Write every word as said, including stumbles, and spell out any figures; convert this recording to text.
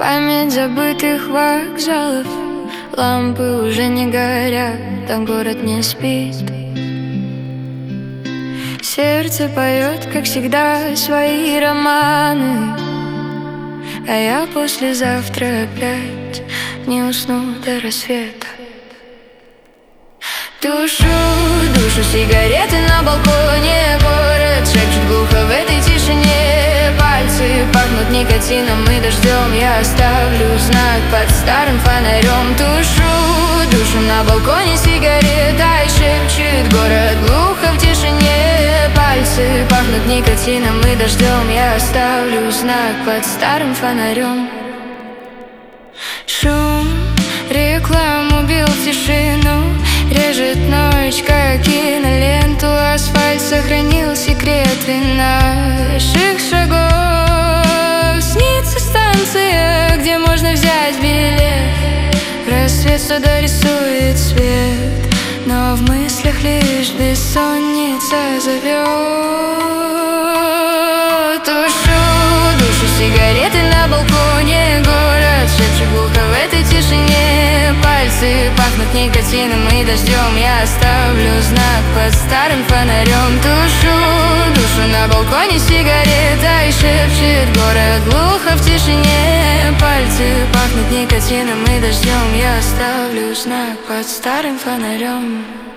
Память забытых вокзалов, лампы уже не горят, там город не спит. Сердце поет, как всегда, свои романы, а я послезавтра опять не усну до рассвета. Тушу душу сигареты на балконе, город шепчет глухо в этой тишине. Пальцы пахнут никотином и дождем, я оставлю знак под старым фонарем. Тушу душу на балконе сигарета и шепчет город глухо в тишине. Пальцы пахнут никотином и дождем, я оставлю знак под старым фонарем. Шум реклам убил тишину, режет ночь, как киноленту. Асфальт сохранил секреты наших шагов. Снится станция, где можно взять билет. Рассвет сюда рисует свет, но в мыслях лишь бессонница зовет. Тушу душу сигареты на балконе, город шепчет глухо в этой тишине. Пальцы пахнут никотином и дождем, я оставлю знак под старым фонарем. Тушу душу на балконе сигарета и шепчет город глухо в тишине. Пальцы пахнут никотином и дождем, я оставлю знак под старым фонарем.